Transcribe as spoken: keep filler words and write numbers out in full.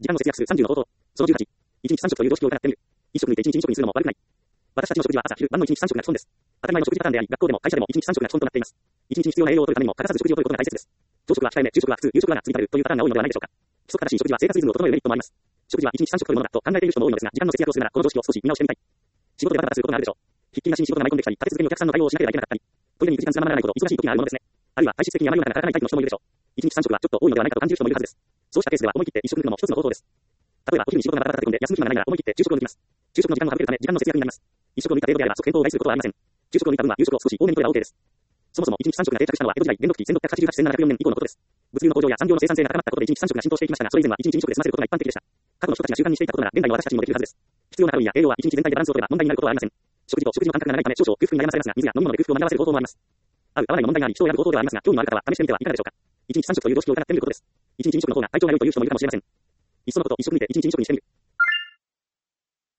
時間の節約数さんじゅうの方法。そのじゅうはち。いちにちさん食という常識を疑ってみる。一食抜いていちにちに食にするのも悪くない。私たちの食事は朝、昼、晩のいちにちさん食が基本です。当たり前の食事パターンであり、学校でも会社でもいちにちさん食が基本となっています。いちにちに必要な栄養を取るためにも欠かさず食事を取ることが大切です。朝食は控えめ、昼食は普通、夕食はが続いているというパターンが多いのではないでしょうか。規則正しい食事は生活リズムを整えるメリットもあります。食事はいちにちさん食というものだと考えている人も多いのですが、時間の節約をするならこの常識を少し見直してみたい。仕事でバタバタすることがあるでしょう。ひっきりなしに仕事が舞い込んできたり、立て続けにお客さんの対応をしなければいけなかったり、トイレに行く時間がまらないほど忙しい時があるものですね。あるいは体質的にあまり夜中から働かないタイプの人もいるでしょう。いちにちさん食はちょっと多いのではないかと感じる人もいるはずです。そうしたケースでは思い切って一食抜くのも一つの方法です。例えばお昼に仕事がバタバタ立て込んで休む暇がないなら思い切って昼食を抜きます。昼食の時間を省けるため時間の節約になります。一食を抜いた程度であれば即変更を害することはありません。昼食を抜いた分は夕食を少し多めに取れば OK です。そもそもいちにちさん食が定着したのは江戸時代、元禄期せんろっぴゃくはちじゅうはち、せんななひゃくよねん以降のことです。物流の向上や産業の生産性が高まったことでいちにちさん食が浸透していきましたが、それ以前はいちにちに食で済ませることが一般的でした。過去の人たちが習慣にしていたことなら現代の私たちにもできるはずです。必要なカロリーや栄養はいちにち全体でバランスを取れば問題になることはありません。食事と食事の間隔が長いため少々空腹になりますが、水や飲み物で空腹を紛らわせる方法もあります。合う合わないの問題があり人を選ぶ方法ではありますが、興味のある方は試してみてはいかがでしょうか。いちにちさん食という常識を疑ってみることです。いちにちに食の方が体調が良いという人もいるかもしれません。いっそのこと一食抜いていちにちに食にしてみる。